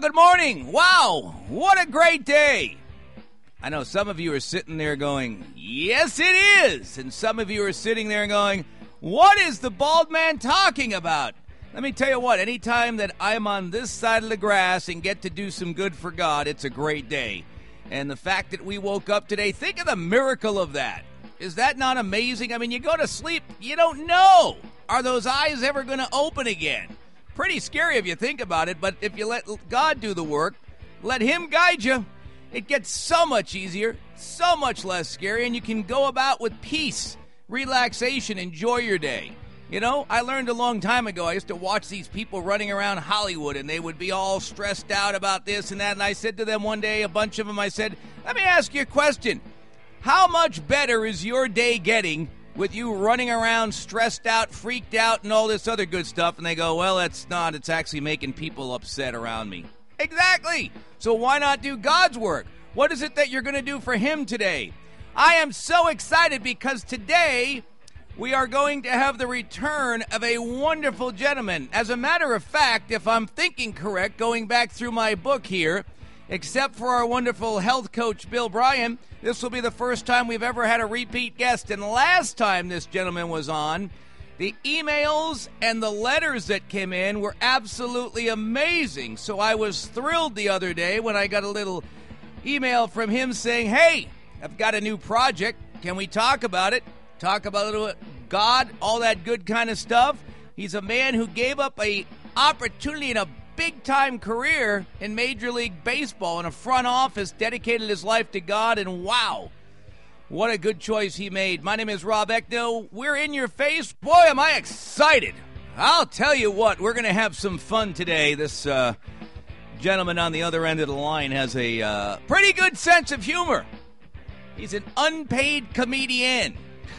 good morning. Wow, what a great day. I know some of you are sitting there going, yes, it is. And some of you are sitting there going, what is the bald man talking about? Let me tell you what, anytime that I'm on this side of the grass and get to do some good for God, it's a great day. And the fact that we woke up today, think of the miracle of that. Is that not amazing? I mean, you go to sleep, you don't know. Are those eyes ever going to open again? Pretty scary if you think about it, but if you let God do the work, let Him guide you, it gets so much easier, so much less scary, and you can go about with peace, relaxation, enjoy your day. You know, I learned a long time ago, I used to watch these people running around Hollywood, and they would be all stressed out about this and that, and I said to them one day, a bunch of them, I said, let me ask you a question. How much better is your day getting with you running around stressed out, freaked out, and all this other good stuff? And they go, well, it's not. It's actually making people upset around me. Exactly. So why not do God's work? What is it that you're going to do for Him today? I am so excited because today we are going to have the return of a wonderful gentleman. As a matter of fact, if I'm thinking correct, going back through my book here, except for our wonderful health coach, Bill Bryan, this will be the first time we've ever had a repeat guest. And last time this gentleman was on, the emails and the letters that came in were absolutely amazing. So I was thrilled the other day when I got a little email from him saying, hey, I've got a new project. Can we talk about it? Talk about a little God, all that good kind of stuff. He's a man who gave up a opportunity in a big-time career in Major League Baseball in a front office, dedicated his life to God, and wow, what a good choice he made. My name is Rob Eckno. We're in your face. Boy, am I excited. I'll tell you what, we're going to have some fun today. This gentleman on the other end of the line has a pretty good sense of humor. He's an unpaid comedian.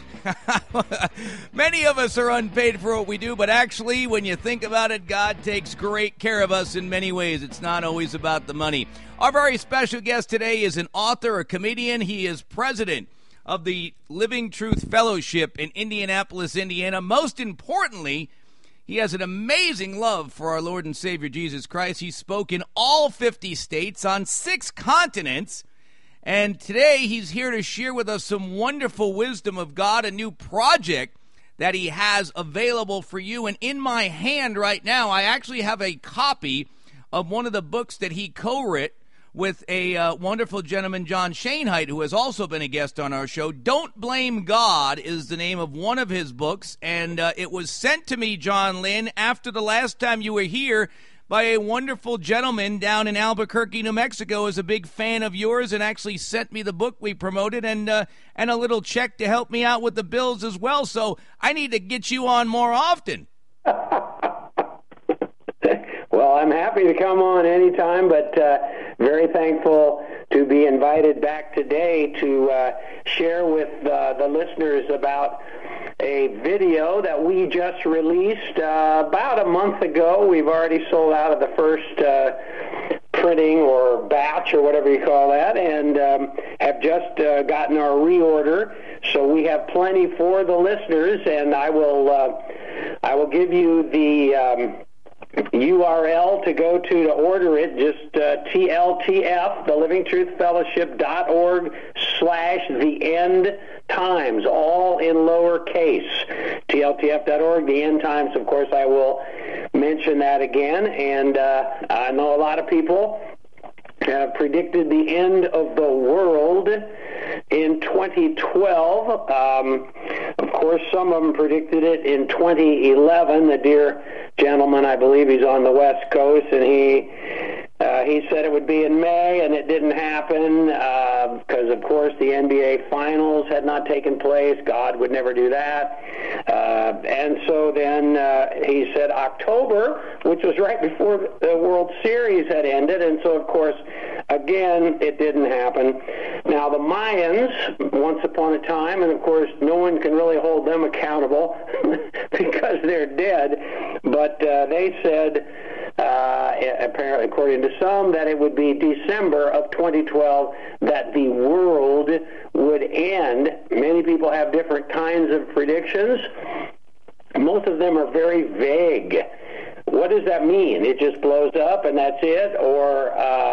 Many of us are unpaid for what we do, but actually, when you think about it, God takes great care of us in many ways. It's not always about the money. Our very special guest today is an author, a comedian. He is president of the Living Truth Fellowship in Indianapolis, Indiana. Most importantly, he has an amazing love for our Lord and Savior Jesus Christ. He spoke in all 50 states on 6 continents. And today he's here to share with us some wonderful wisdom of God, a new project that he has available for you. And in my hand right now, I actually have a copy of one of the books that he co-wrote with a wonderful gentleman, John Schoenheit, who has also been a guest on our show. Don't Blame God is the name of one of his books. And it was sent to me, John Lynn, after the last time you were here, by a wonderful gentleman down in Albuquerque, New Mexico, is a big fan of yours and actually sent me the book we promoted and a little check to help me out with the bills as well. So I need to get you on more often. Well, I'm happy to come on anytime, but very thankful to be invited back today to share with the listeners about a video that we just released about a month ago. We've already sold out of the first printing or batch or whatever you call that, and have just gotten our reorder. So we have plenty for the listeners, and I will give you the URL to go to order it. Just TLTF, thelivingtruthfellowship.org/the end times, all in lowercase. TLTF.org, the end times. Of course, I will mention that again. And I know a lot of people have predicted the end of the world in 2012. Of course, some of them predicted it in 2011. The dear gentleman, I believe he's on the West Coast, and he said it would be in May, and it didn't happen because, of course, the NBA Finals had not taken place. God would never do that. And so then he said October, which was right before the World Series had ended, and so, of course, again, it didn't happen. Now, the Mayans, once upon a time, and, of course, no one can really hold them accountable because they're dead, but they said, apparently, according to some, that it would be December of 2012 that the world would end. Many people have different kinds of predictions. Most of them are very vague. what does that mean? It just blows up and that's it, or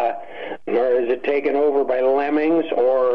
is it taken over by lemmings?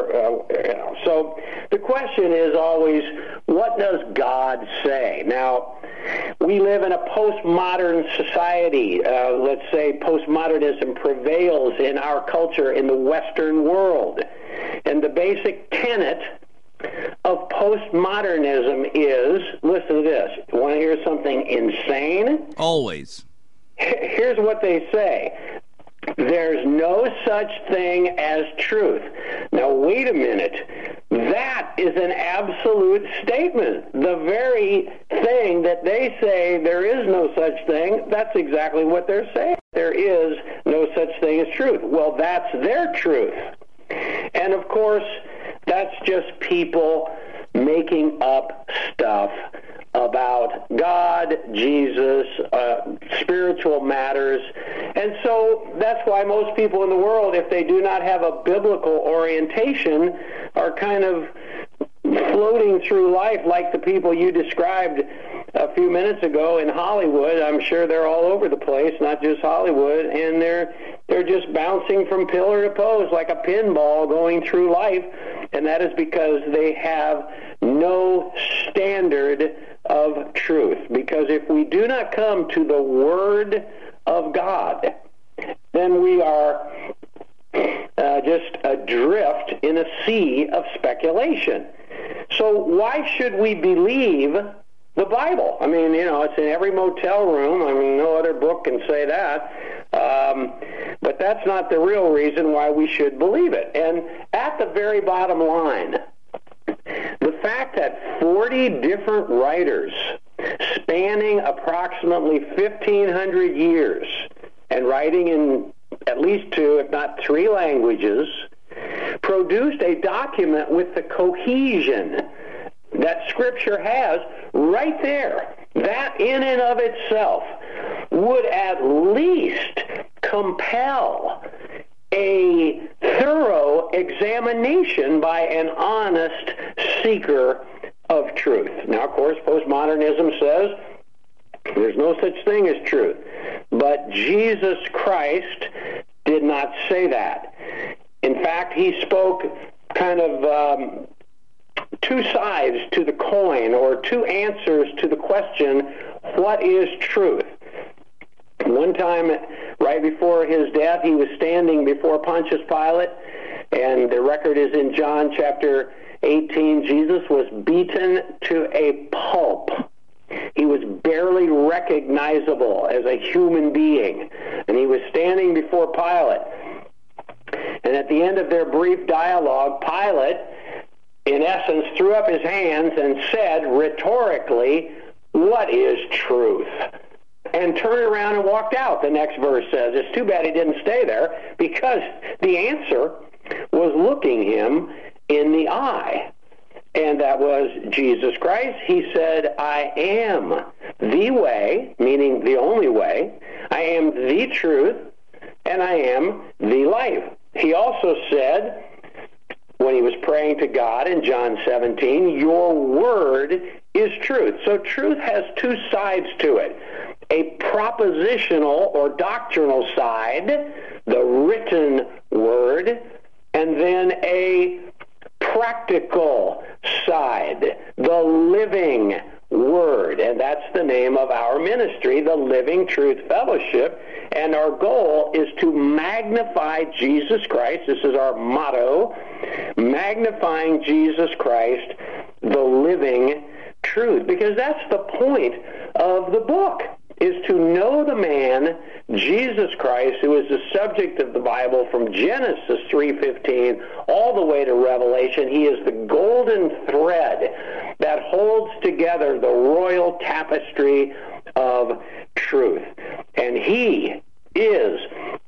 So the question is always, what does God say? Now, we live in a postmodern society. Let's say postmodernism prevails in our culture in the Western world. And the basic tenet of postmodernism is, listen to this, you want to hear something insane? Always. Here's what they say. There's no such thing as truth. Now, wait a minute. That is an absolute statement. The very thing that they say there is no such thing, that's exactly what they're saying. There is no such thing as truth. Well, that's their truth. And, of course, that's just people making up stuff about God, Jesus, spiritual matters. And so that's why most people in the world, if they do not have a biblical orientation, are kind of floating through life like the people you described a few minutes ago in Hollywood. I'm sure they're all over the place, not just Hollywood, and they're just bouncing from pillar to post like a pinball going through life, and that is because they have no standard of truth. Because if we do not come to the Word of God, then we are just adrift in a sea of speculation. So why should we believe the Bible? I mean, it's in every motel room. I mean, no other book can say that. But that's not the real reason why we should believe it. And at the very bottom line, the fact that 40 different writers spanning approximately 1,500 years and writing in at least 2, if not 3 languages, produced a document with the cohesion that Scripture has right there, that in and of itself would at least compel a thorough examination by an honest seeker of truth. Now, of course, postmodernism says there's no such thing as truth. But Jesus Christ did not say that. In fact, he spoke kind of 2 sides to the coin, or 2 answers to the question, what is truth? One time, right before his death, he was standing before Pontius Pilate, and the record is in John chapter 18. Jesus was beaten to a pulp. He was barely recognizable as a human being, and he was standing before Pilate. And at the end of their brief dialogue, Pilate, in essence, threw up his hands and said rhetorically, "What is truth?" and turned around and walked out, the next verse says. It's too bad he didn't stay there, because the answer was looking him in the eye. And that was Jesus Christ. He said, "I am the way," meaning the only way. "I am the truth, and I am the life." He also said, when he was praying to God in John 17, "Your word is truth." So truth has 2 sides to it. A propositional or doctrinal side, the written word, and then a practical side, the living word. And that's the name of our ministry, the Living Truth Fellowship. And our goal is to magnify Jesus Christ. This is our motto, magnifying Jesus Christ, the living truth. Because that's the point of the book, is to know the man, Jesus Christ, who is the subject of the Bible from Genesis 3:15 all the way to Revelation. He is the golden thread that holds together the royal tapestry of truth. And he is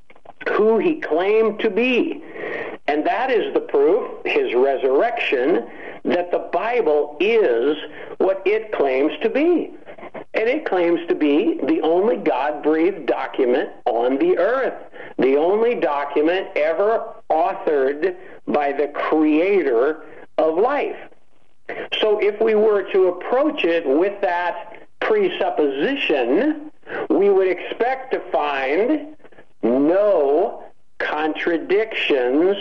who he claimed to be. And that is the proof, his resurrection, that the Bible is what it claims to be. And it claims to be the only God-breathed document on the earth, the only document ever authored by the creator of life. So if we were to approach it with that presupposition, we would expect to find no contradictions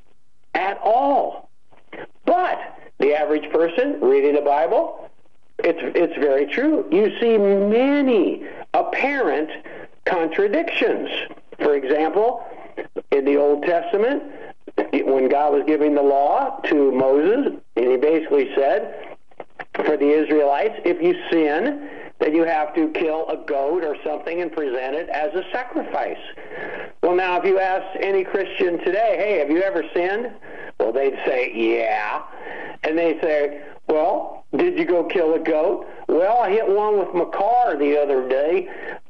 at all. But the average person reading the Bible, it's very true. You see many apparent contradictions. For example, in the Old Testament, when God was giving the law to Moses, and he basically said, for the Israelites, if you sin, then you have to kill a goat or something and present it as a sacrifice. Well, now, if you ask any Christian today, hey, have you ever sinned? Well, they'd say, yeah. And they say, well, did you go kill a goat? Well, I hit one with my car the other day.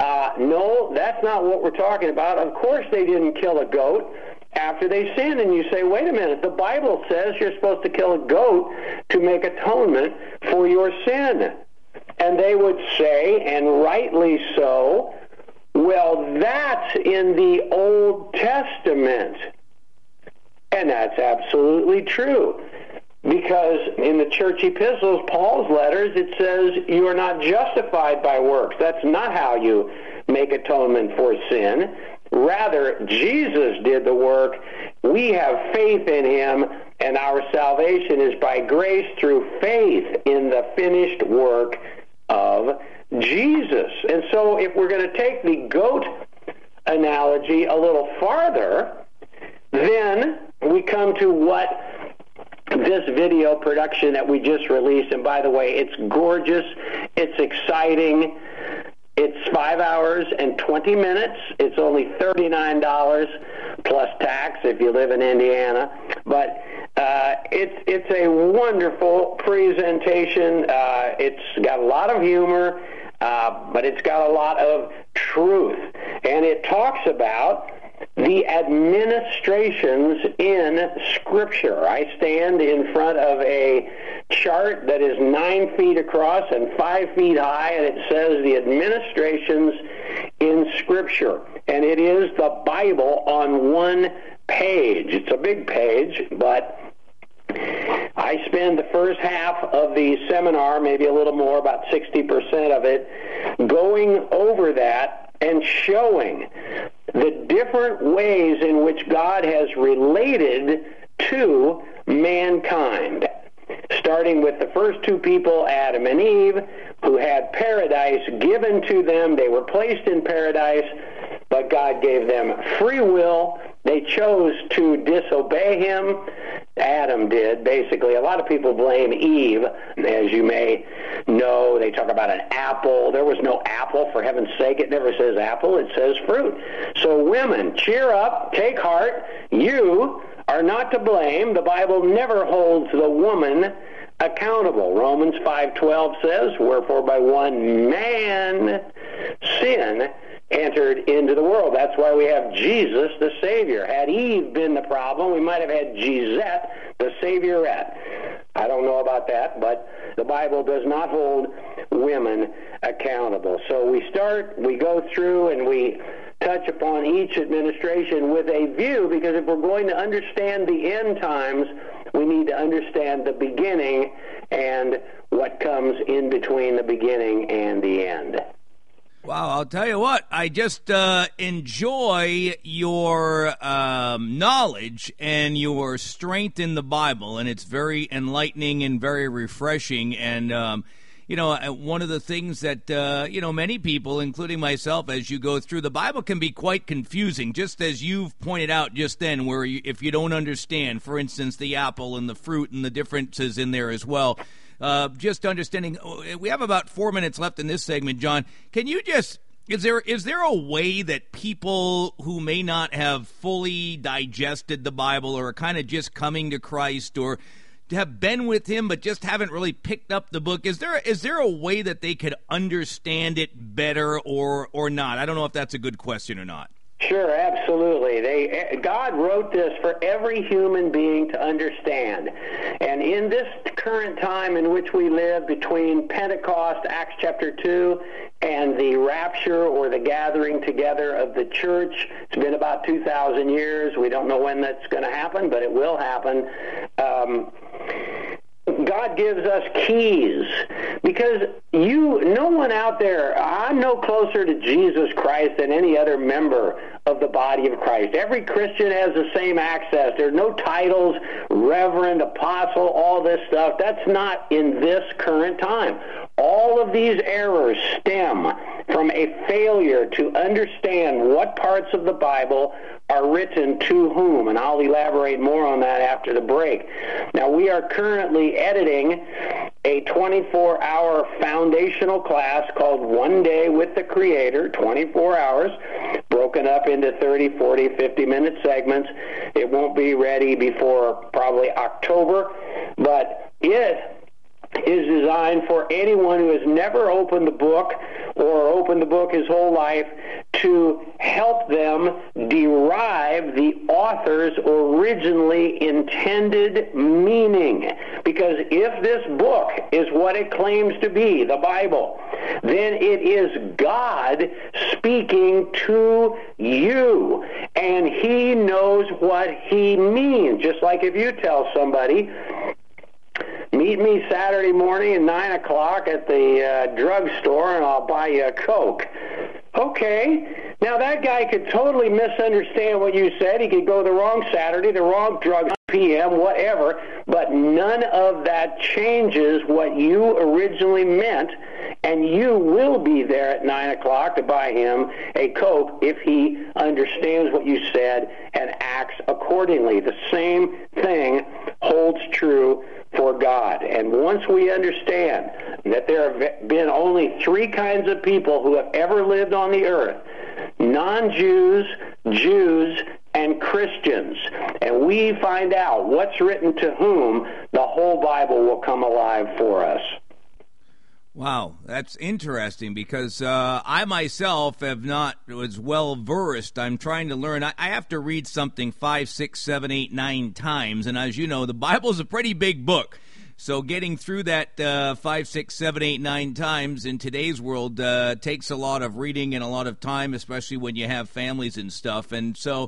No, that's not what we're talking about. Of course they didn't kill a goat after they sinned. And you say, wait a minute, the Bible says you're supposed to kill a goat to make atonement for your sin. And they would say, and rightly so, well, that's in the Old Testament. And that's absolutely true. Because in the church epistles, Paul's letters, it says you are not justified by works. That's not how you make atonement for sin. Rather, Jesus did the work. We have faith in him, and our salvation is by grace through faith in the finished work of Jesus. And so if we're going to take the goat analogy a little farther, then we come to what this video production that we just released, and by the way, it's gorgeous, it's exciting, it's 5 hours and 20 minutes, it's only $39 plus tax if you live in Indiana, but it's a wonderful presentation. It's got a lot of humor, but it's got a lot of truth, and it talks about the administrations in Scripture. I stand in front of a chart that is 9 feet across and 5 feet high, and it says the administrations in Scripture. And it is the Bible on one page. It's a big page, but I spend the first half of the seminar, maybe a little more, about 60% of it, going over that and showing the different ways in which God has related to mankind, starting with the first two people, Adam and Eve, who had paradise given to them. They were placed in paradise, but God gave them free will. They chose to disobey him. Adam did, basically. A lot of people blame Eve, as you may know. They talk about an apple. There was no apple, for heaven's sake. It never says apple. It says fruit. So women, cheer up, take heart. You are not to blame. The Bible never holds the woman accountable. Romans 5:12 says, wherefore by one man sin entered into the world. That's why we have Jesus, the Savior. Had Eve been the problem, we might have had Gisette, the Saviorette. I don't know about that, but the Bible does not hold women accountable. So we go through, and we touch upon each administration with a view, because if we're going to understand the end times, we need to understand the beginning and what comes in between the beginning and the end. Wow, I'll tell you what, I just enjoy your knowledge and your strength in the Bible, and it's very enlightening and very refreshing. And, one of the things that, many people, including myself, as you go through, the Bible can be quite confusing, just as you've pointed out just then, where if you don't understand, for instance, the apple and the fruit and the differences in there as well. Just understanding, we have about 4 minutes left in this segment, John. Can you is there a way that people who may not have fully digested the Bible, or are kind of just coming to Christ, or have been with him but just haven't really picked up the book, is there a way that they could understand it better or not? I don't know if that's a good question or not. Sure, absolutely. God wrote this for every human being to understand. And in this current time in which we live, between Pentecost, Acts chapter 2, and the rapture, or the gathering together of the church, it's been about 2,000 years. We don't know when that's going to happen, but it will happen. God gives us keys, because no one out there, I'm no closer to Jesus Christ than any other member of the body of Christ. Every Christian has the same access. There's no titles, reverend, apostle, all this stuff. That's not in this current time. All of these errors stem from a failure to understand what parts of the Bible are written to whom, and I'll elaborate more on that after the break. Now, we are currently editing a 24-hour foundational class called One Day with the Creator, 24 hours, broken up into 30, 40, 50-minute segments. It won't be ready before probably October, but it is designed for anyone who has never opened the book or opened the book his whole life, to help them derive the author's originally intended meaning. Because if this book is what it claims to be, the Bible, then it is God speaking to you, and He knows what He means. Just like if you tell somebody, meet me Saturday morning at 9 o'clock at the drugstore and I'll buy you a Coke. Okay. Now that guy could totally misunderstand what you said. He could go the wrong Saturday, the wrong drug, PM, whatever, but none of that changes what you originally meant, and you will be there at 9 o'clock to buy him a Coke if he understands what you said and acts accordingly. The same thing holds true for God. And once we understand that there have been only three kinds of people who have ever lived on the earth: non-Jews, Jews, and Christians, and we find out what's written to whom, the whole Bible will come alive for us. Wow, that's interesting, because I myself have not was well versed. I'm trying to learn. I have to read something 5, 6, 7, 8, 9 times, and as you know, the Bible's a pretty big book. So getting through that 5, 6, 7, 8, 9 times in today's world takes a lot of reading and a lot of time, especially when you have families and stuff. And so,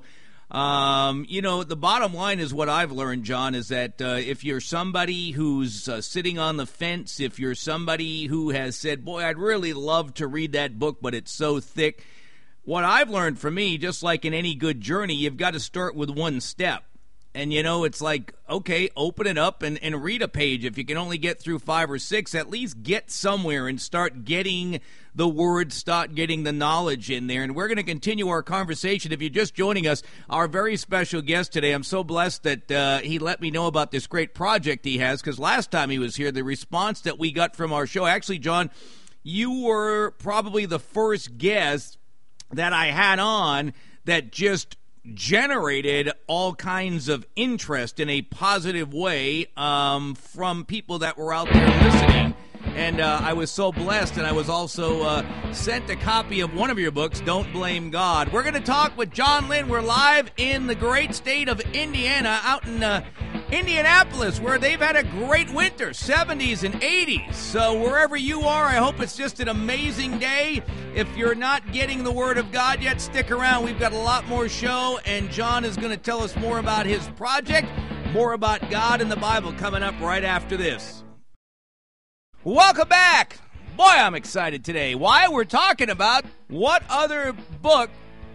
the bottom line is what I've learned, John, is that if you're somebody who's sitting on the fence, if you're somebody who has said, boy, I'd really love to read that book, but it's so thick, what I've learned for me, just like in any good journey, you've got to start with one step. And, it's like, okay, open it up and read a page. If you can only get through 5 or 6, at least get somewhere and start getting the word, start getting the knowledge in there. And we're going to continue our conversation. If you're just joining us, our very special guest today, I'm so blessed that he let me know about this great project he has, because last time he was here, the response that we got from our show, actually, John, you were probably the first guest that I had on that just generated all kinds of interest in a positive way from people that were out there listening. And I was so blessed, and I was also sent a copy of one of your books, Don't Blame God. We're going to talk with John Lynn. We're live in the great state of Indiana, out in Indianapolis, where they've had a great winter, 70s and 80s. So wherever you are, I hope it's just an amazing day. If you're not getting the Word of God yet, stick around. We've got a lot more show, and John is going to tell us more about his project, more about God and the Bible coming up right after this. Welcome back. Boy, I'm excited today. Why? We're talking about what other book,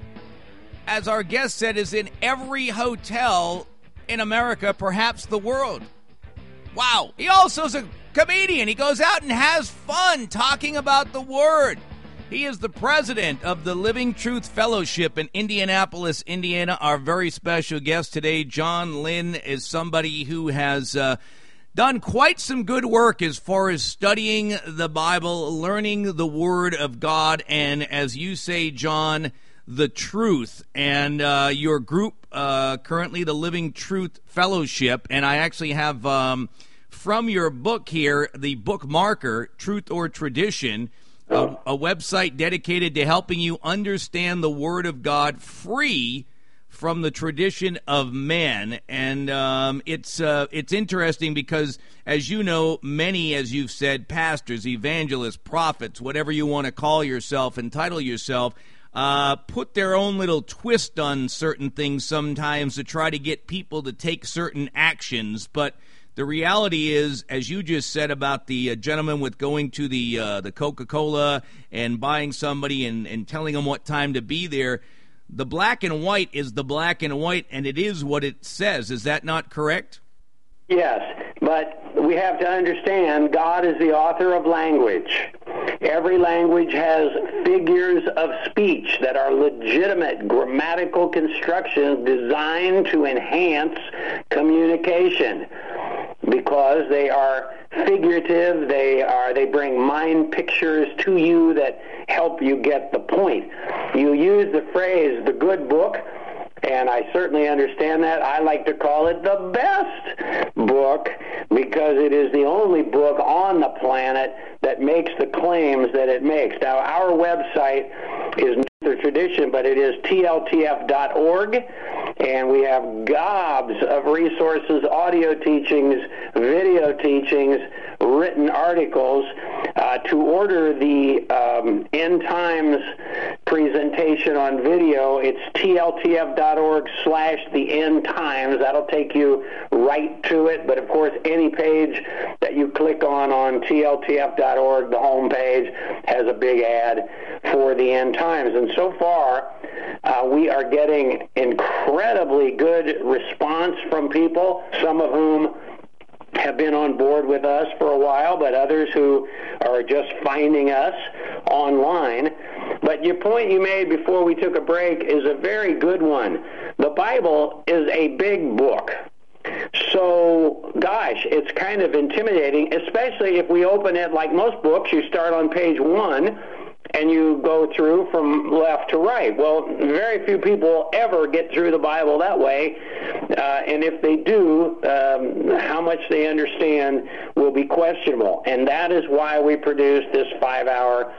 as our guest said, is in every hotel in America, perhaps the world. Wow. He also is a comedian. He goes out and has fun talking about the Word. He is the president of the Living Truth Fellowship in Indianapolis, Indiana. Our very special guest today, John Lynn, is somebody who has done quite some good work as far as studying the Bible, learning the Word of God, and as you say, John, the truth. And your group, currently the Living Truth Fellowship, and I actually have from your book here, the bookmarker, Truth or Tradition, a website dedicated to helping you understand the Word of God free from the tradition of men. And it's interesting because, as you know, many, as you've said, pastors, evangelists, prophets, whatever you want to call yourself, entitle yourself, put their own little twist on certain things sometimes to try to get people to take certain actions. But The reality is, as you just said about the gentleman with going to the Coca-Cola and buying somebody and telling them what time to be there, the black and white is the black and white, and it is what it says. Is that not correct? Yes, but we have to understand God is the author of language. Every language has figures of speech that are legitimate grammatical constructions designed to enhance communication because they are figurative, they bring mind pictures to you that help you get the point. You use the phrase, the good book, and I certainly understand that. I like to call it the best book because it is the only book on the planet that makes the claims that it makes. Now, our website is the tradition, but it is tltf.org, and we have gobs of resources, audio teachings, video teachings, written articles. To order the End Times presentation on video, it's tltf.org/the End Times. That'll take you right to it, but of course any page that you click on tltf.org, the home page, has a big ad for the End Times. And so far, we are getting incredibly good response from people, some of whom have been on board with us for a while, but others who are just finding us online. But your point you made before we took a break is a very good one. The Bible is a big book. So, gosh, it's kind of intimidating, especially if we open it like most books. You start on page 1 and you go through from left to right. Well, very few people ever get through the Bible that way, and if they do, how much they understand will be questionable. And that is why we produce this 5-hour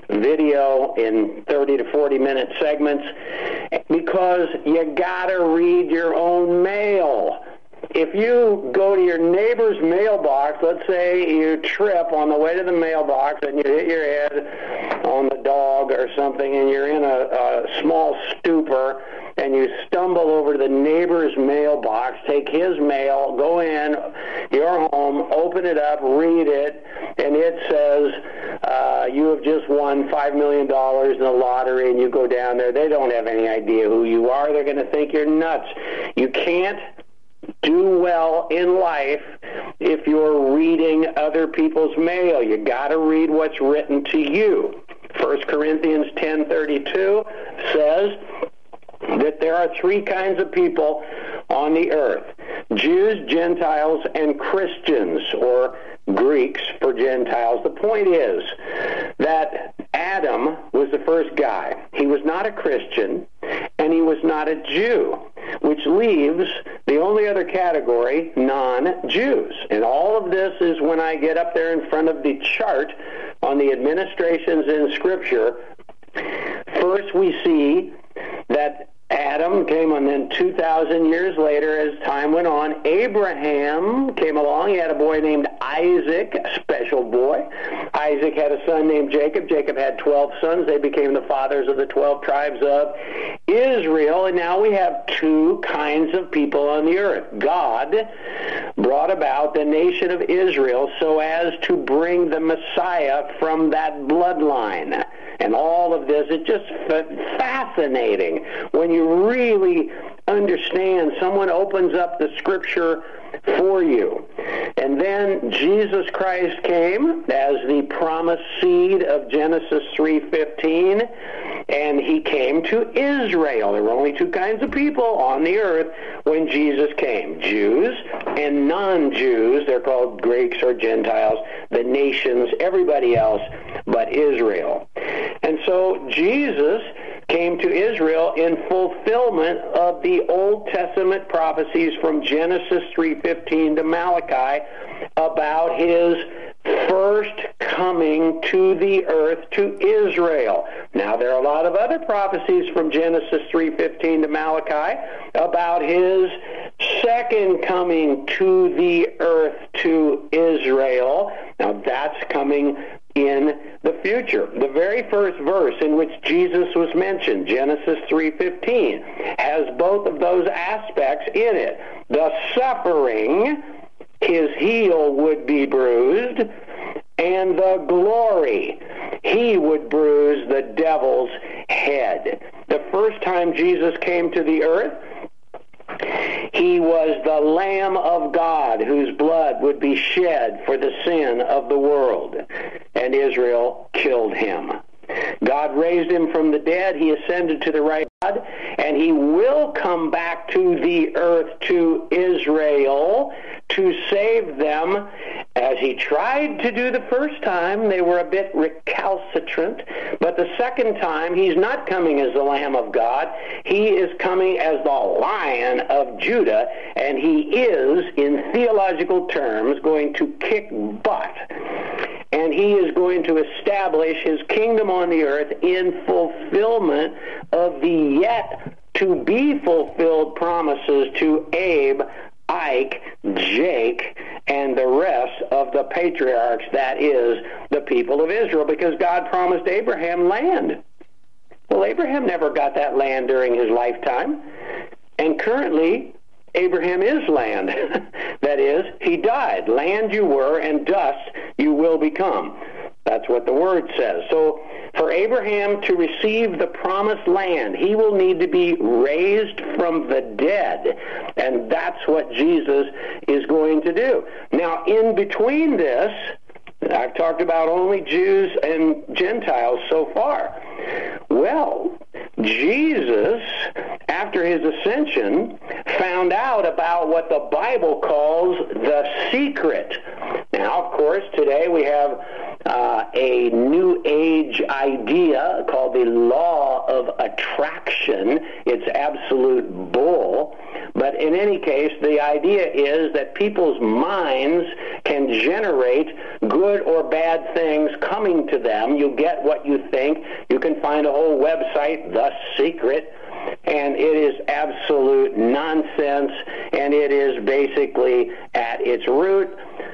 video in 30 to 40-minute segments, because you got to read your own mail. If you go to your neighbor's mailbox, let's say you trip on the way to the mailbox and you hit your head on the dog or something and you're in a small stupor and you stumble over to the neighbor's mailbox, take his mail, go in your home, open it up, read it, and it says you have just won $5 million in the lottery, and you go down there. They don't have any idea who you are. They're going to think you're nuts. You can't do well in life if you're reading other people's mail. You got to read what's written to you. 1 Corinthians 10:32 says that there are 3 kinds of people on the earth: Jews, Gentiles, and Christians, or Greeks for Gentiles. The point is that Adam was the first guy. He was not a Christian, and he was not a Jew, which leaves the only other category, non-Jews. And all of this is when I get up there in front of the chart on the administrations in Scripture. First, we see that Adam came on, then 2,000 years later, as time went on, Abraham came along. He had a boy named Isaac, a special boy. Isaac had a son named Jacob. Jacob had 12 sons. They became the fathers of the 12 tribes of Israel. And now we have 2 kinds of people on the earth. God brought about the nation of Israel so as to bring the Messiah from that bloodline. And all of this is just fascinating when you really understand. Someone opens up the Scripture for you. And then Jesus Christ came as the promised seed of Genesis 3:15, and he came to Israel. There were only 2 kinds of people on the earth when Jesus came: Jews and non-Jews. They're called Greeks or Gentiles, the nations, everybody else but Israel. And so Jesus came to Israel in fulfillment of the Old Testament prophecies from Genesis 3:15 to Malachi about his first coming to the earth to Israel. Now, there are a lot of other prophecies from Genesis 3:15 to Malachi about his second coming to the earth to Israel. Now, that's coming in the future. The very first verse in which Jesus was mentioned, Genesis 3:15, has both of those aspects in it. The suffering his heel would be bruised, and the glory, he would bruise the devil's head. The first time Jesus came to the earth, he was the Lamb of God whose blood would be shed for the sin of the world, and Israel killed him. God raised him from the dead. He ascended to the right God, and he will come back to the earth, to Israel, to save them. As he tried to do the first time, they were a bit recalcitrant. But the second time, he's not coming as the Lamb of God. He is coming as the Lion of Judah, and he is, in theological terms, going to kick butt. And he is going to establish his kingdom on the earth in fulfillment of the yet-to-be-fulfilled promises to Abe, Ike, Jake, and the rest of the patriarchs, that is, the people of Israel, because God promised Abraham land. Well, Abraham never got that land during his lifetime, and currently Abraham is land. That is, he died. Land you were, and dust you will become. That's what the word says. So for Abraham to receive the promised land, he will need to be raised from the dead. And that's what Jesus is going to do. Now, in between this, I've talked about only Jews and Gentiles so far. Well, Jesus, after his ascension, found out about what the Bible calls the secret. Now, of course, today we have a New Age idea called the law of attraction. It's absolute bull. But in any case, the idea is that people's minds can generate good or bad things coming to them. You get what you think. You can find a whole website, The Secret, and it is absolute nonsense, and it is basically at its root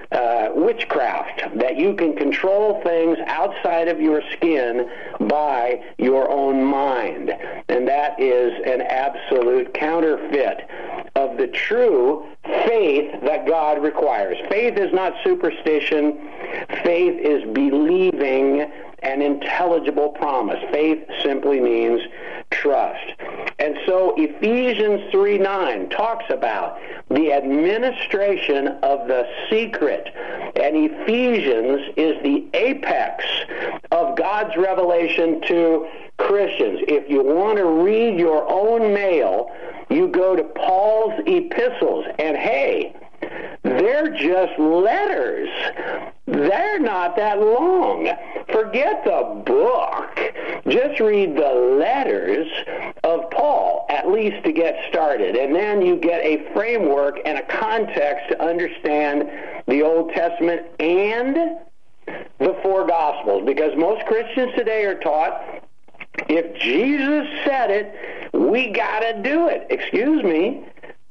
witchcraft, that you can control things outside of your skin by your own mind. And that is an absolute counterfeit of the true faith that God requires. Faith is not superstition. Faith is believing an intelligible promise. Faith simply means trust. And so Ephesians 3:9 talks about the administration of the secret. And Ephesians is the apex of God's revelation to Christians. If you want to read your own mail, you go to Paul's epistles, and hey, they're just letters. They're not that long. Forget the book. Just read the letters of Paul, at least to get started. And then you get a framework and a context to understand the Old Testament and the four Gospels. Because most Christians today are taught, if Jesus said it, we got to do it. Excuse me.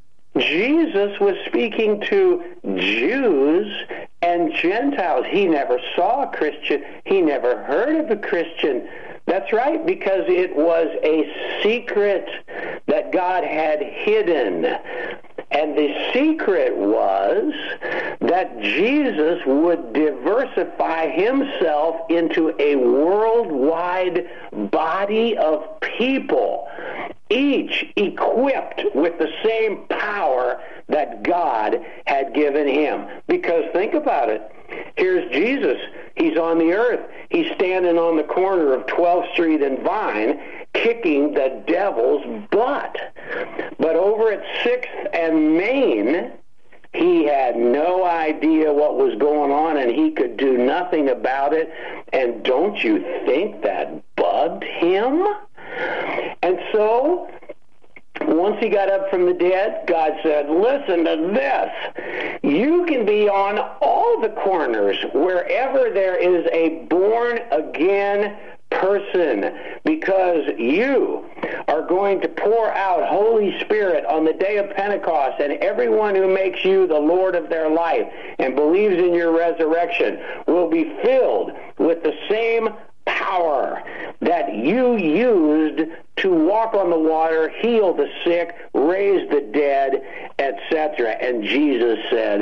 Jesus was speaking to Jews and Gentiles. He never saw a Christian. He never heard of a Christian. That's right, because it was a secret that God had hidden. And the secret was that Jesus would diversify himself into a worldwide body of people, each equipped with the same power that God had given him. Because think about it. Here's Jesus. He's on the earth. He's standing on the corner of 12th Street and Vine, kicking the devil's butt. But over at 6th and Main, he had no idea what was going on, and he could do nothing about it. And don't you think that bugged him? And so, once he got up from the dead, God said, listen to this. You can be on all the corners wherever there is a born-again person, because you are going to pour out Holy Spirit on the day of Pentecost, and everyone who makes you the Lord of their life and believes in your resurrection will be filled with the same power that you used to walk on the water, heal the sick, raise the dead, etc. And Jesus said,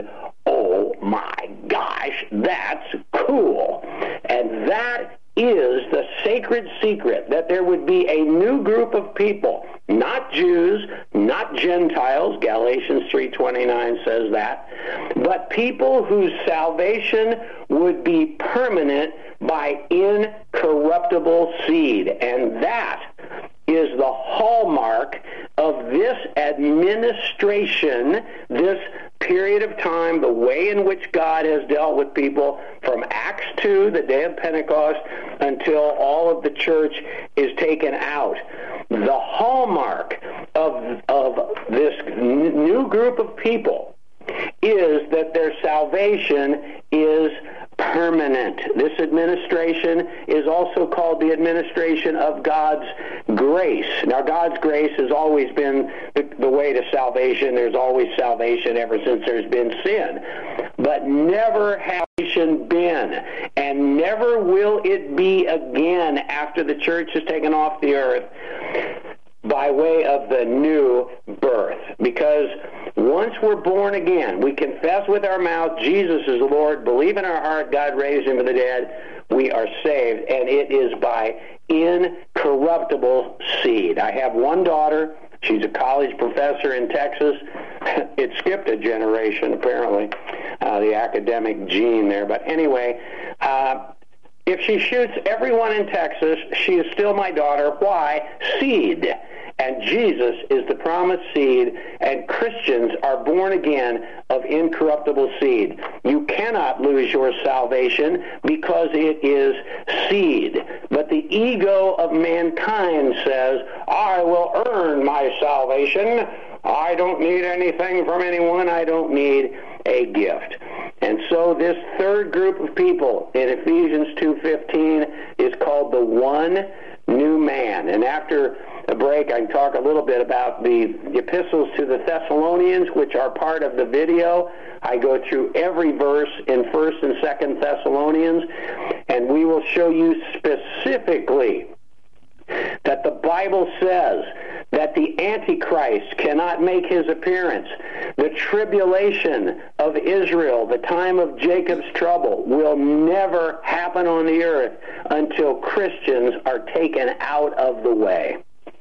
oh my gosh, that's cool. And that is the sacred secret, that there would be a new group of people, not Jews, not Gentiles, Galatians 3:29 says that, but people whose salvation would be permanent by incorruptible seed. And that is the hallmark of this administration, this period of time, the way in which God has dealt with people from Acts 2, the day of Pentecost, until all of the church is taken out. The hallmark of this new group of people is that their salvation is permanent. This administration is also called the administration of God's grace. Now, God's grace has always been the way to salvation. There's always salvation ever since there's been sin. But never has salvation been, and never will it be again after the church has taken off the earth, by way of the new birth. Because once we're born again, we confess with our mouth Jesus is Lord, believe in our heart God raised him from the dead, we are saved, and it is by incorruptible seed. I have one daughter. She's a college professor in Texas. It skipped a generation, apparently, the academic gene there. But anyway, if she shoots everyone in Texas, she is still my daughter. Why? Seed. And Jesus is the promised seed, and Christians are born again of incorruptible seed. You cannot lose your salvation because it is seed. But the ego of mankind says, I will earn my salvation. I don't need anything from anyone. I don't need a gift. And so this third group of people in Ephesians 2:15 is called the one new man. And after a break, I can talk a little bit about the epistles to the Thessalonians, which are part of the video. I go through every verse in 1st and 2nd Thessalonians, and we will show you specifically that the Bible says that the Antichrist cannot make his appearance. The tribulation of Israel, the time of Jacob's trouble, will never happen on the earth until Christians are taken out of the way.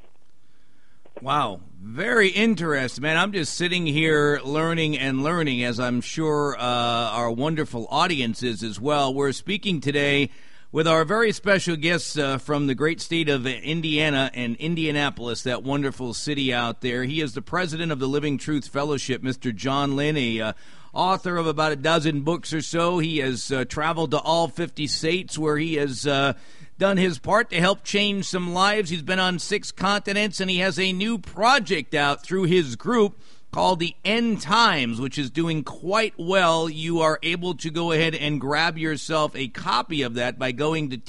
Wow. Very interesting, man. I'm just sitting here learning and learning, as I'm sure our wonderful audience is as well. We're speaking today with our very special guests from the great state of Indiana and Indianapolis, that wonderful city out there. He is the president of the Living Truth Fellowship, Mr. John Lynn, a author of about a dozen books or so. He has traveled to all 50 states where he has done his part to help change some lives. He's been on 6 continents, and he has a new project out through his group called the End Times, which is doing quite well. You are able to go ahead and grab yourself a copy of that by going to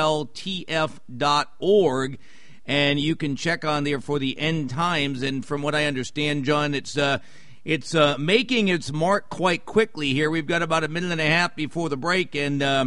tltf.org, and you can check on there for the End Times. And from what I understand, John, it's making its mark quite quickly here. We've got about a minute and a half before the break, and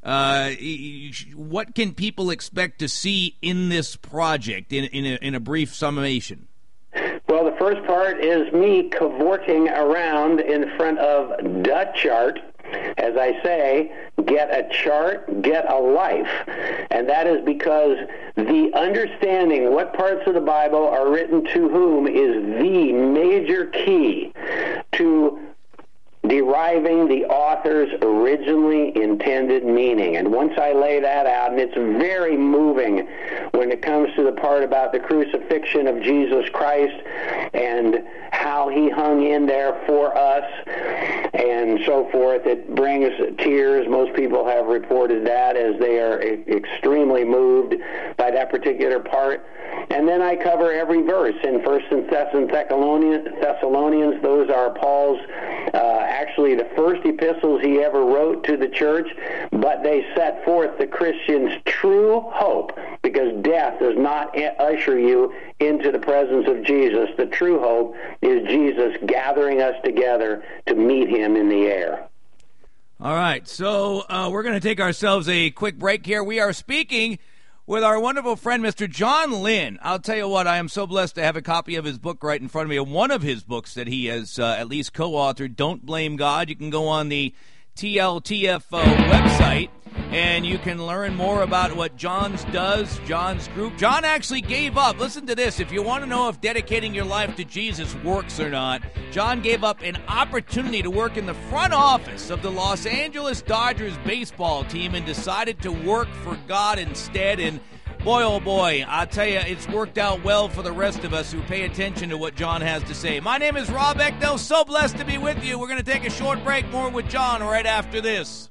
what can people expect to see in this project in a brief summation? Well, the first part is me cavorting around in front of the chart. As I say, get a chart, get a life. And that is because the understanding what parts of the Bible are written to whom is the major key to deriving the author's originally intended meaning. And once I lay that out, and it's very moving when it comes to the part about the crucifixion of Jesus Christ and how he hung in there for us and so forth, it brings tears. Most people have reported that, as they are extremely moved by that particular part. And then I cover every verse in 1st and 2nd Thessalonians. Those are Paul's actually the first epistles he ever wrote to the church, but they set forth the Christian's true hope, because death does not usher you into the presence of Jesus. The true hope is Jesus gathering us together to meet him in the air. All right, so we're going to take ourselves a quick break here. We are speaking with our wonderful friend, Mr. John Lynn. I'll tell you what, I am so blessed to have a copy of his book right in front of me, one of his books that he has at least co-authored, Don't Blame God. You can go on the TLTF website, and you can learn more about what John's group. John actually gave up. Listen to this. If you want to know if dedicating your life to Jesus works or not, John gave up an opportunity to work in the front office of the Los Angeles Dodgers baseball team and decided to work for God instead. And boy, oh boy, I'll tell you, it's worked out well for the rest of us who pay attention to what John has to say. My name is Rob Ecknell. So blessed to be with you. We're going to take a short break. More with John right after this.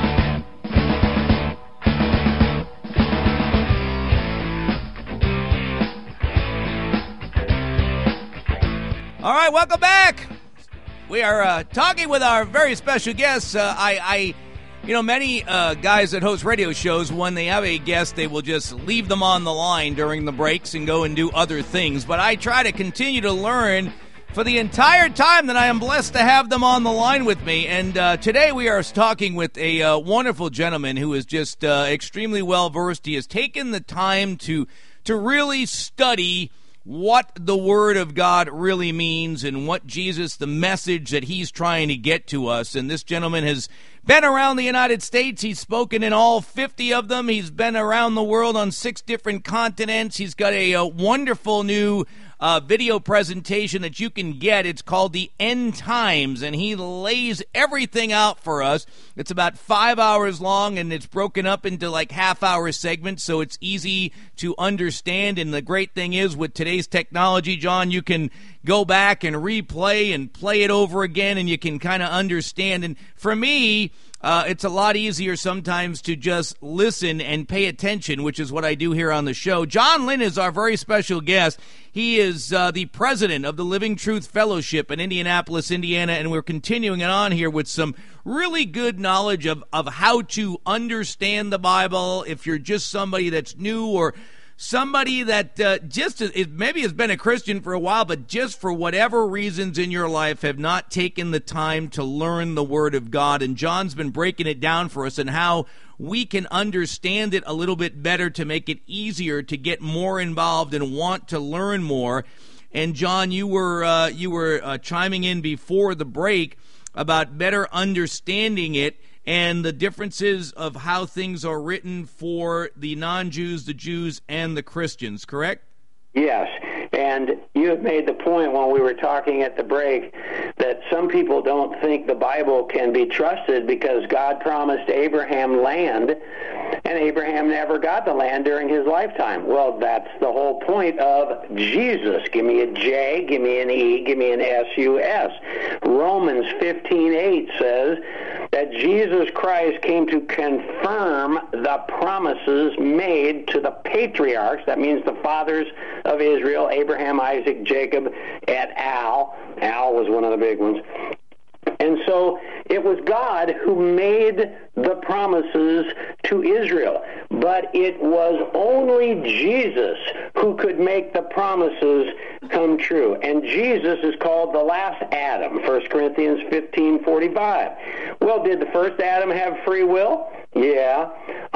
All right, welcome back. We are talking with our very special guests. Many guys that host radio shows, when they have a guest, they will just leave them on the line during the breaks and go and do other things. But I try to continue to learn for the entire time that I am blessed to have them on the line with me. And today we are talking with a wonderful gentleman who is just extremely well-versed. He has taken the time to really study what the Word of God really means and what Jesus, the message that he's trying to get to us. And this gentleman has been around the United States. He's spoken in all 50 of them. He's been around the world on 6 different continents. He's got a wonderful new video presentation that you can get. It's called The End Times, and he lays everything out for us. It's about 5 hours long, and it's broken up into like half-hour segments, so it's easy to understand. And the great thing is, with today's technology, John, you can go back and replay and play it over again, and you can kind of understand. And for me, it's a lot easier sometimes to just listen and pay attention, which is what I do here on the show. John Lynn is our very special guest. He is the president of the Living Truth Fellowship in Indianapolis, Indiana, and we're continuing it on here with some really good knowledge of how to understand the Bible if you're just somebody that's new or somebody that maybe has been a Christian for a while, but just for whatever reasons in your life have not taken the time to learn the Word of God. And John's been breaking it down for us and how we can understand it a little bit better to make it easier to get more involved and want to learn more. And John, you were chiming in before the break about better understanding it and the differences of how things are written for the non-Jews, the Jews, and the Christians, correct? Yes, and you had made the point when we were talking at the break that some people don't think the Bible can be trusted because God promised Abraham land, and Abraham never got the land during his lifetime. Well, that's the whole point of Jesus. Give me a J, give me an E, give me an S-U-S. Romans 15:8 says that Jesus Christ came to confirm the promises made to the patriarchs, that means the fathers of Israel, Abraham, Isaac, Jacob, et al. Al was one of the big ones. And so it was God who made the promises to Israel. But it was only Jesus who could make the promises come true. And Jesus is called the last Adam, 1 Corinthians 15:45. Well, did the first Adam have free will? Yeah.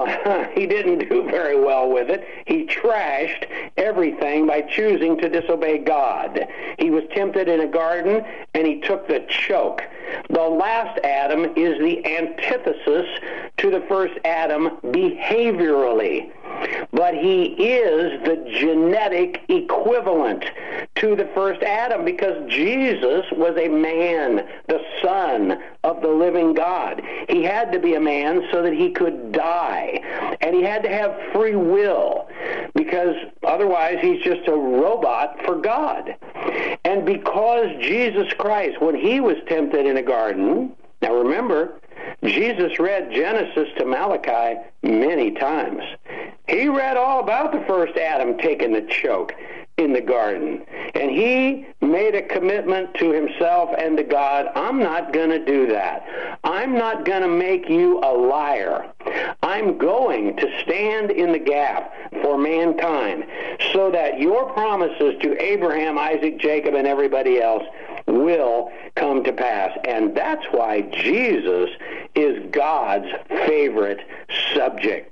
He didn't do very well with it. He trashed everything by choosing to disobey God. He was tempted in a garden, and he took the choke. The last Adam is the antithesis to the first Adam behaviorally, but he is the genetic equivalent to the first Adam because Jesus was a man, the Son of the living God. He had to be a man so that he could die, and he had to have free will because otherwise he's just a robot for God. And because Jesus Christ, when he was tempted in a garden, now remember, Jesus read Genesis to Malachi many times. He read all about the first Adam taking the choke in the garden. And he made a commitment to himself and to God, I'm not going to do that. I'm not going to make you a liar. I'm going to stand in the gap for mankind so that your promises to Abraham, Isaac, Jacob, and everybody else will come to pass. And that's why Jesus is God's favorite subject.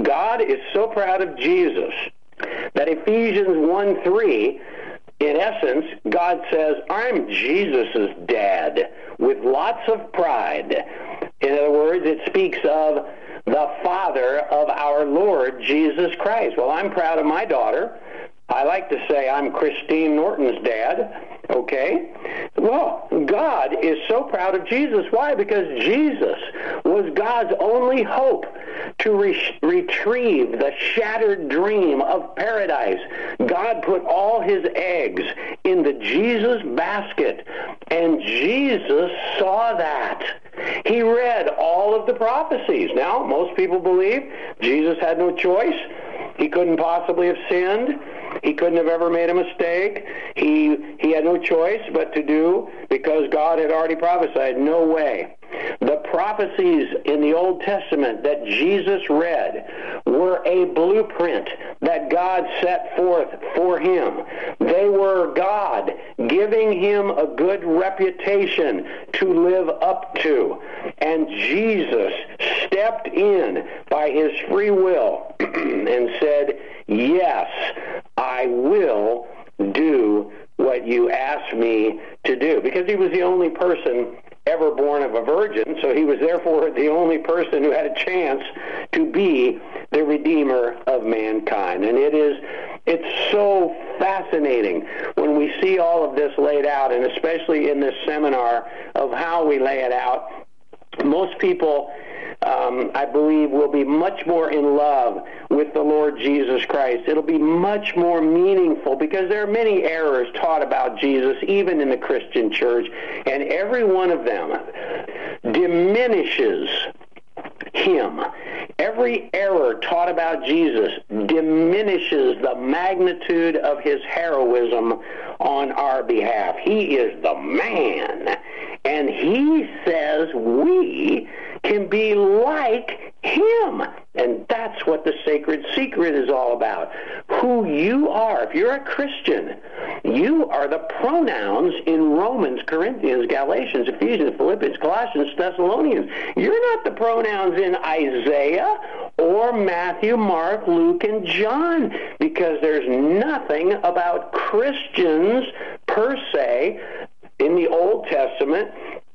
God is so proud of Jesus that Ephesians 1:3, in essence, God says, I'm Jesus' dad, with lots of pride. In other words, it speaks of the Father of our Lord Jesus Christ. Well, I'm proud of my daughter. I like to say I'm Christine Norton's dad. Okay? Well, God is so proud of Jesus. Why? Because Jesus was God's only hope to retrieve the shattered dream of paradise. God put all his eggs in the Jesus basket, and Jesus saw that. He read all of the prophecies. Now, most people believe Jesus had no choice. He couldn't possibly have sinned. He couldn't have ever made a mistake. He had no choice but to do because God had already prophesied. No way. The prophecies in the Old Testament that Jesus read were a blueprint that God set forth for him. They were God giving him a good reputation to live up to. And Jesus stepped in by his free will and said, yes, I will do what you asked me to do. Because he was the only person ever born of a virgin, so he was therefore the only person who had a chance to be the Redeemer of mankind. And it's so fascinating when we see all of this laid out, and especially in this seminar of how we lay it out. Most people, I believe, will be much more in love with the Lord Jesus Christ. It'll be much more meaningful because there are many errors taught about Jesus, even in the Christian church, and every one of them diminishes him. Every error taught about Jesus diminishes the magnitude of his heroism on our behalf. He is the man, and he says we can be like him. And that's what the sacred secret is all about. Who you are. If you're a Christian, you are the pronouns in Romans, Corinthians, Galatians, Ephesians, Philippians, Colossians, Thessalonians. You're not the pronouns in Isaiah or Matthew, Mark, Luke, and John, because there's nothing about Christians per se in the Old Testament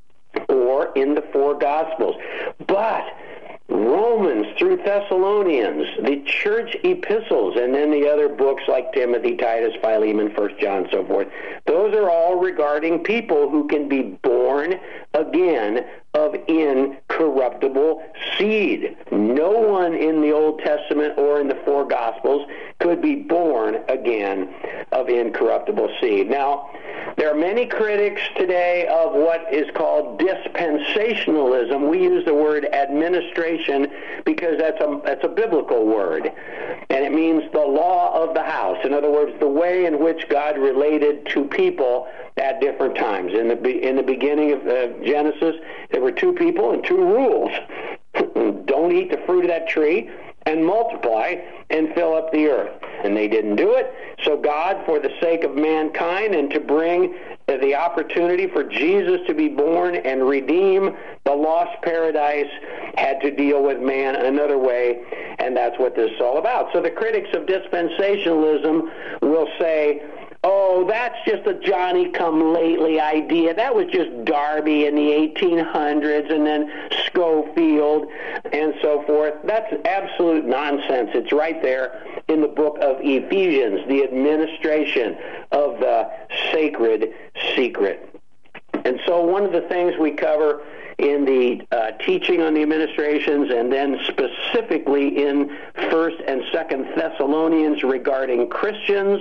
or in the four Gospels. But Romans through Thessalonians, the church epistles, and then the other books like Timothy, Titus, Philemon, 1 John, so forth, those are all regarding people who can be born again of incorruptible seed. No one in the Old Testament or in the four Gospels could be born again of incorruptible seed. Now, there are many critics today of what is called dispensationalism. We use the word administration because that's a biblical word, and it means the law of the house. In other words, the way in which God related to people at different times. In the beginning of Genesis, there were two people and two rules. Don't eat the fruit of that tree, and multiply and fill up the earth. And they didn't do it. So God, for the sake of mankind and to bring the opportunity for Jesus to be born and redeem the lost paradise, had to deal with man another way, and that's what this is all about. So the critics of dispensationalism will say, oh, that's just a Johnny-come-lately idea. That was just Darby in the 1800s and then Schofield and so forth. That's absolute nonsense. It's right there in the book of Ephesians, the administration of the sacred secret. And so one of the things we cover in the teaching on the administrations, and then specifically in 1st and 2nd Thessalonians regarding Christians,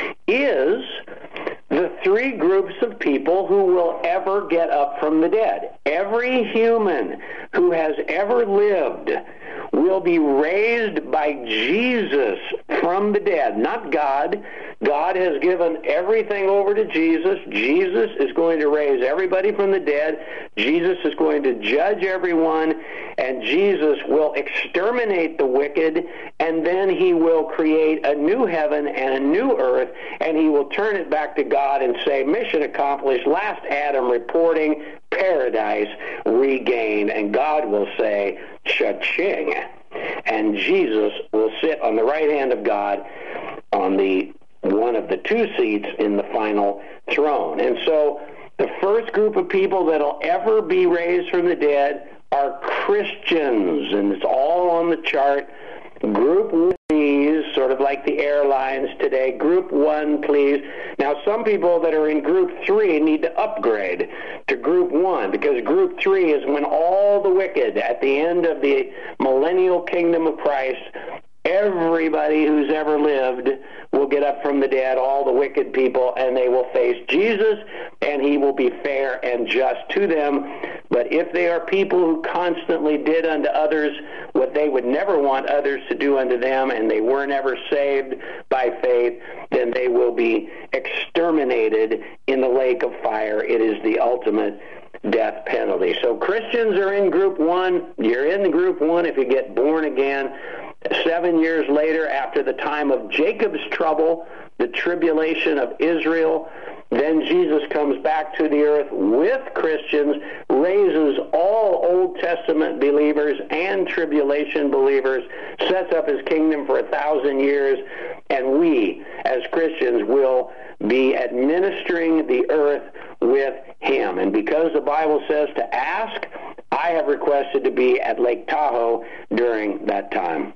is the three groups of people who will ever get up from the dead. Every human who has ever lived will be raised by Jesus from the dead, not God. God has given everything over to Jesus. Jesus is going to raise everybody from the dead. Jesus is going to judge everyone, and Jesus will exterminate the wicked, and then he will create a new heaven and a new earth, and he will turn it back to God and say, mission accomplished, last Adam reporting, paradise regained, and God will say, cha-ching. and Jesus will sit on the right hand of God on the one of the two seats in the final throne. And so the first group of people that'll ever be raised from the dead are Christians, and it's all on the chart. Group 1, please, sort of like the airlines today. Group 1, please. Now, some people that are in Group 3 need to upgrade to Group 1, because Group 3 is when all the wicked, at the end of the millennial kingdom of Christ, everybody who's ever lived will get up from the dead, all the wicked people, and they will face Jesus, and he will be fair and just to them. But if they are people who constantly did unto others what they would never want others to do unto them, and they were never saved by faith, then they will be exterminated in the lake of fire. It is the ultimate death penalty. So Christians are in Group 1. You're in Group 1 if you get born again. 7 years later, after the time of Jacob's trouble, the tribulation of Israel, then Jesus comes back to the earth with Christians, raises all Old Testament believers and tribulation believers, sets up his kingdom for 1,000 years, and we, as Christians, will be administering the earth with him. And because the Bible says to ask, I have requested to be at Lake Tahoe during that time.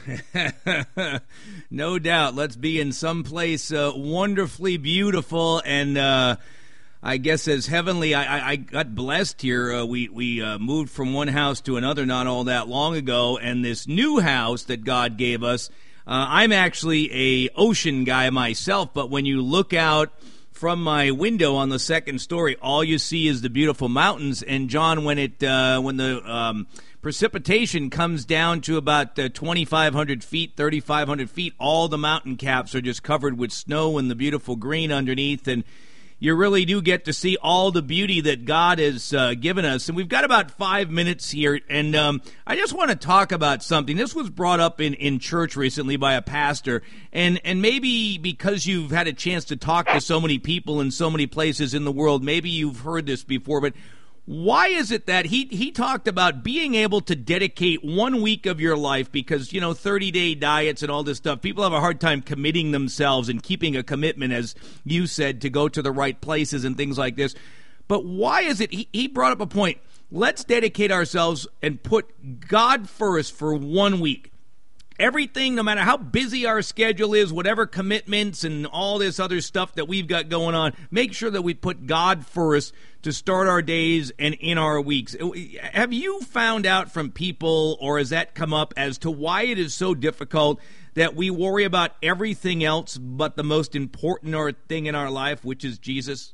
No doubt. Let's be in some place wonderfully beautiful and I guess as heavenly. I got blessed here. We moved from one house to another not all that long ago, and this new house that God gave us, I'm actually a ocean guy myself, but when you look out from my window on the second story, all you see is the beautiful mountains. And John, when the precipitation comes down to about 2,500 feet, 3,500 feet, all the mountain caps are just covered with snow and the beautiful green underneath, and you really do get to see all the beauty that God has given us. And we've got about 5 minutes here, and I just want to talk about something. This was brought up in church recently by a pastor, and maybe because you've had a chance to talk to so many people in so many places in the world, maybe you've heard this before, but why is it that he talked about being able to dedicate 1 week of your life, because, 30-day diets and all this stuff, people have a hard time committing themselves and keeping a commitment, as you said, to go to the right places and things like this. But why is it, he brought up a point, let's dedicate ourselves and put God first for 1 week. Everything, no matter how busy our schedule is, whatever commitments and all this other stuff that we've got going on, make sure that we put God first to start our days and in our weeks. Have you found out from people, or has that come up, as to why it is so difficult that we worry about everything else but the most important thing in our life, which is Jesus?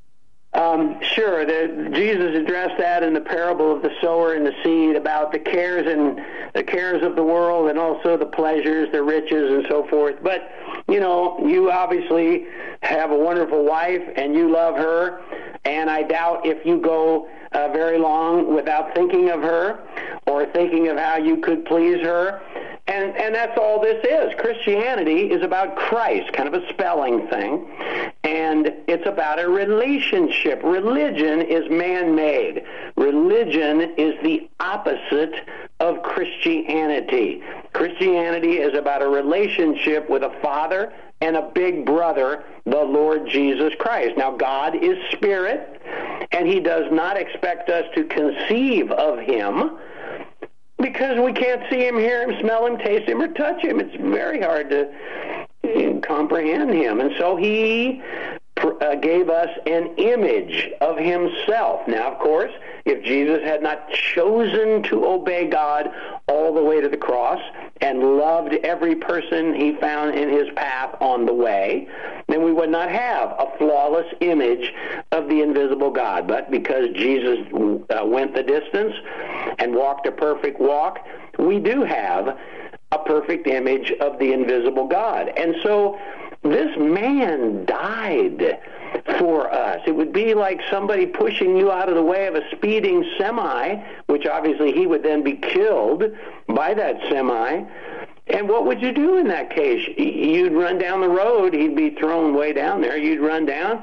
Sure. Jesus addressed that in the parable of the sower and the seed, about the cares of the world, and also the pleasures, the riches, and so forth. But you obviously have a wonderful wife, and you love her, and I doubt if you go very long without thinking of her or thinking of how you could please her. And that's all this is. Christianity is about Christ, kind of a spelling thing, and it's about a relationship. Religion is man-made. Religion is the opposite of Christianity. Christianity is about a relationship with a father and a big brother, the Lord Jesus Christ. Now, God is spirit, and he does not expect us to conceive of him, because we can't see him, hear him, smell him, taste him, or touch him. It's very hard to comprehend him. And so he gave us an image of himself. Now, of course, if Jesus had not chosen to obey God all the way to the cross and loved every person he found in his path on the way, then we would not have a flawless image of the invisible God. But because Jesus went the distance and walked a perfect walk, we do have a perfect image of the invisible God. And so this man died for us. It would be like somebody pushing you out of the way of a speeding semi, which obviously he would then be killed by that semi. And what would you do in that case? You'd run down the road. He'd be thrown way down there. You'd run down,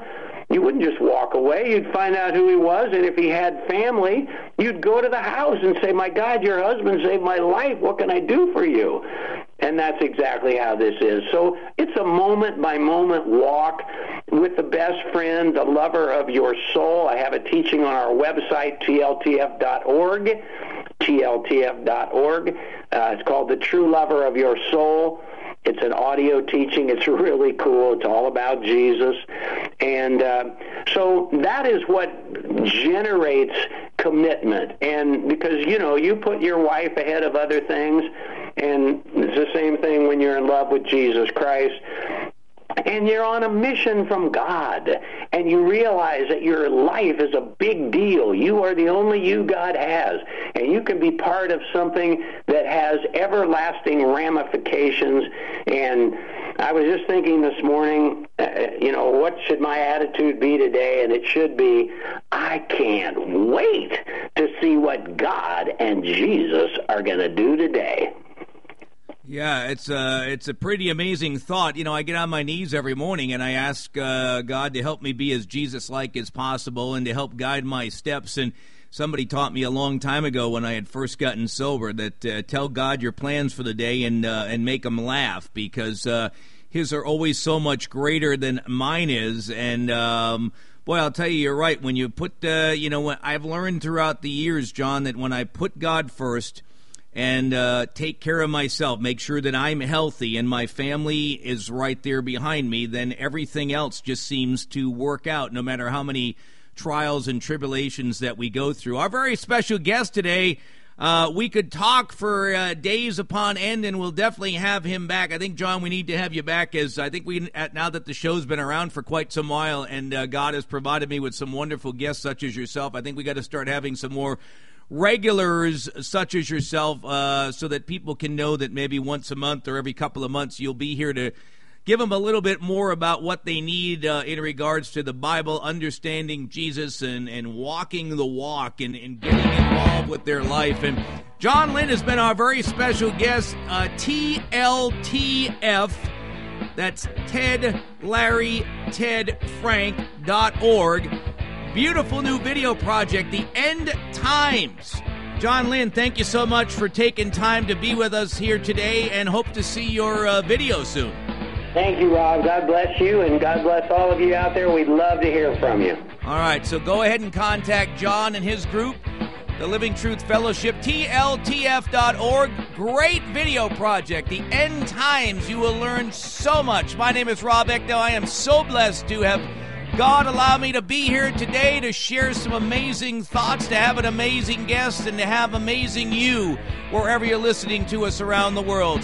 you wouldn't just walk away. You'd find out who he was, and if he had family, you'd go to the house and say, my God, your husband saved my life. What can I do for you? And that's exactly how this is. So it's a moment-by-moment walk with the best friend, the lover of your soul. I have a teaching on our website, tltf.org, tltf.org. It's called The True Lover of Your Soul. It's an audio teaching. It's really cool. It's all about Jesus. And so that is what generates commitment. And because, you put your wife ahead of other things, and it's the same thing when you're in love with Jesus Christ. And you're on a mission from God, and you realize that your life is a big deal. You are the only you God has, and you can be part of something that has everlasting ramifications. And I was just thinking this morning, what should my attitude be today? And it should be, I can't wait to see what God and Jesus are going to do today. Yeah, it's a pretty amazing thought. I get on my knees every morning and I ask God to help me be as Jesus-like as possible and to help guide my steps. And somebody taught me a long time ago when I had first gotten sober that tell God your plans for the day and make him laugh, because his are always so much greater than mine is. And boy, I'll tell you, you're right. When you put, I've learned throughout the years, John, that when I put God first and take care of myself, make sure that I'm healthy and my family is right there behind me, then everything else just seems to work out, no matter how many trials and tribulations that we go through. Our very special guest today, we could talk for days upon end, and we'll definitely have him back. I think, John, we need to have you back, as I think now that the show's been around for quite some while, and God has provided me with some wonderful guests such as yourself, I think we got to start having some more regulars such as yourself, so that people can know that maybe once a month or every couple of months you'll be here to give them a little bit more about what they need in regards to the Bible, understanding Jesus and walking the walk and getting involved with their life. And John Lynn has been our very special guest, TLTF. That's Ted, Larry, Ted, Frank.org. Beautiful new video project, The End Times. John Lynn, thank you so much for taking time to be with us here today, and hope to see your video soon. Thank you, Rob. God bless you, and God bless all of you out there. We'd love to hear from you. All right, so go ahead and contact John and his group, the Living Truth Fellowship, tltf.org. Great video project, The End Times. You will learn so much. My name is Rob Ecknell. I am so blessed to have God allow me to be here today to share some amazing thoughts, to have an amazing guest, and to have amazing you wherever you're listening to us around the world.